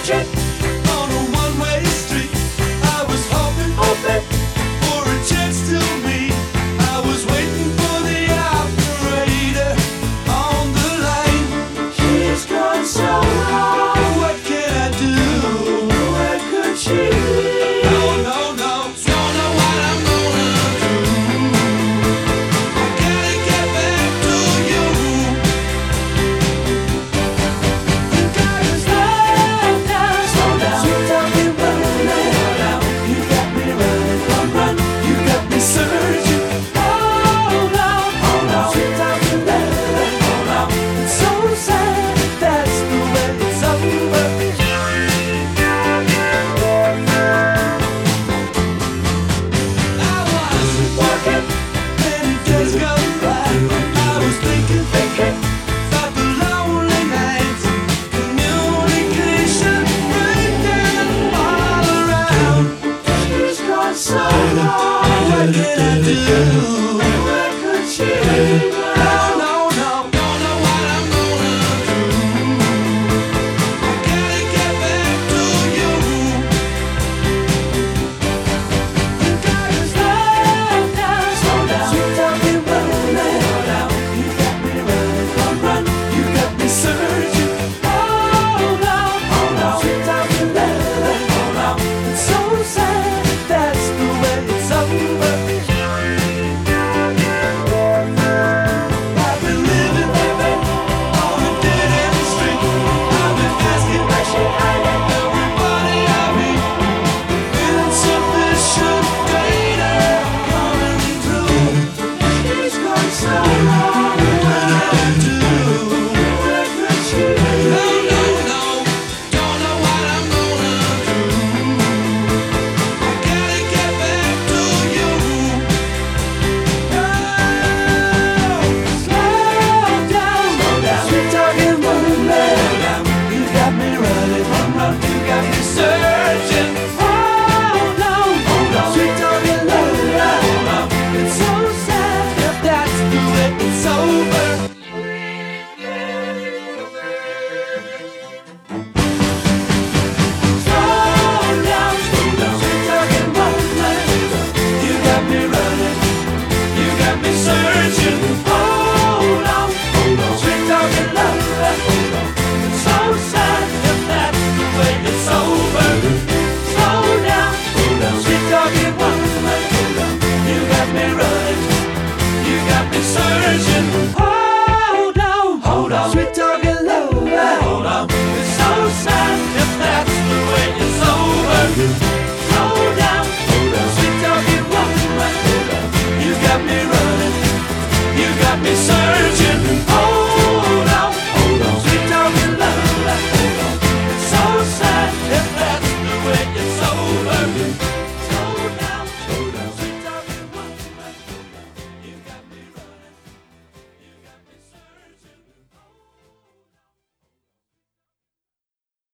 searching on a one-way street. I was hoping open for a chance to meet. I was waiting for the operator on the line. she's gone so wrong. What can I do? Where could she be? No, no, no, don't know what I'm gonna do. Gotta get back to you. Gotta slow down, sweet talking woman. You got me running, run, you got me searching. Hold on, sweet talking love. It's so sad, that's the way it's over. I was Working, many days gone by. I was thinking about the lonely nights, communication breakdown all around. she's gone so wrong. What can I do? Where could she be? No, no, no, don't know what I'm gonna do. Gotta get back to you. Gotta slow down, sweet talking woman. You got me running, run, you got me searching. Hold on, sweet talking love. It's so sad, that's the way it's over. I've been living on a dead-end street. I've been asking everybody I meet. Insufficient data coming through. She's gone so wrong. What can I do? Where could she be? No, no, no, don't know what I'm gonna do. Gotta get back to you. Slow down, sweet talking woman. You got me running, run, you got me searching. Hold on, sweet talking love. It's so sad if that's the way it's over. Slow down, sweet talking woman. You got me running, you got me searching. Hold on, sweet talking love. It's so sad if that's the way it's over. Slow down, sweet talking woman. You got me running, you got me searching. Hold on, sweet talking love. It's so sad if that's the way it's over.